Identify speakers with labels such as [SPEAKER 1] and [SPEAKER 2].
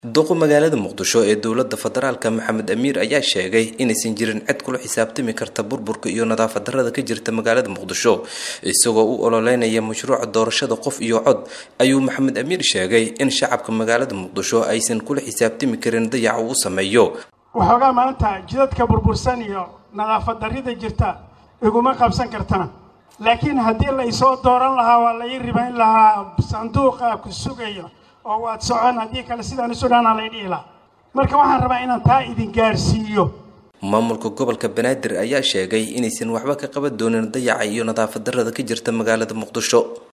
[SPEAKER 1] duqa magaalada muqdisho ee dowladda federaalka maxamed amiir ayaa sheegay inaysan jirin cid kula xisaabtami karta burburka iyo nadaafad darrada ka jirta magaalada muqdisho isagoo u ololeynaya mashruuca doorashada qof iyo cod ayuu maxamed amiir sheegay in shacabka magaalada muqdisho aysan kula xisaabtami karin dayaca uu sameeyo
[SPEAKER 2] waxoogaa maanta jidadka burbursan iyo nadaafad darrida jirta iguma qabsan kartana laakiin haddii la isoo dooran lahaa waa la ii ribayn lahaa sanduuqa ku sugayo oo waad socon haddii kale sidaan isu dhaana la dhiila marka waxaan rabaa inaan taa idin gaarsiiyo
[SPEAKER 1] maamulka gobolka banaadir ayaa sheegay inaysan waxba ka qaban doonin dayaca iyo nadaafad darrada ka jirta magaalada muqdisho